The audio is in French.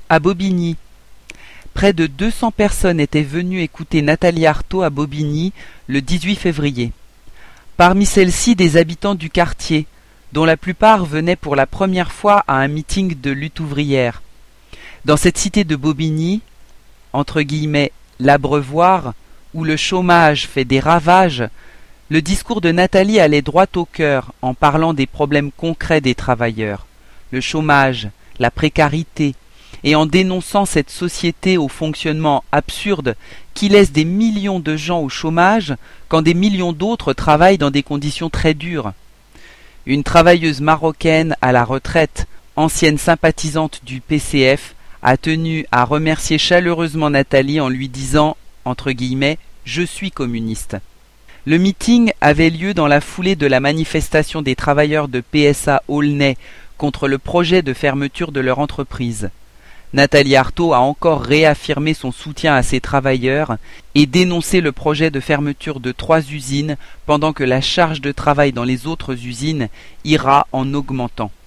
À Bobigny. Près de 200 personnes étaient venues écouter Nathalie Arthaud à Bobigny le 18 février. Parmi celles-ci, des habitants du quartier, dont la plupart venaient pour la première fois à un meeting de lutte ouvrière. Dans cette cité de Bobigny, entre guillemets, l'abreuvoir, où le chômage fait des ravages, le discours de Nathalie allait droit au cœur en parlant des problèmes concrets des travailleurs, le chômage, la précarité, et en dénonçant cette société au fonctionnement absurde qui laisse des millions de gens au chômage quand des millions d'autres travaillent dans des conditions très dures. Une travailleuse marocaine à la retraite, ancienne sympathisante du PCF, a tenu à remercier chaleureusement Nathalie en lui disant, entre guillemets, « Je suis communiste ». Le meeting avait lieu dans la foulée de la manifestation des travailleurs de PSA Aulnay contre le projet de fermeture de leur entreprise. Nathalie Arthaud a encore réaffirmé son soutien à ces travailleurs et dénoncé le projet de fermeture de 3 usines pendant que la charge de travail dans les autres usines ira en augmentant.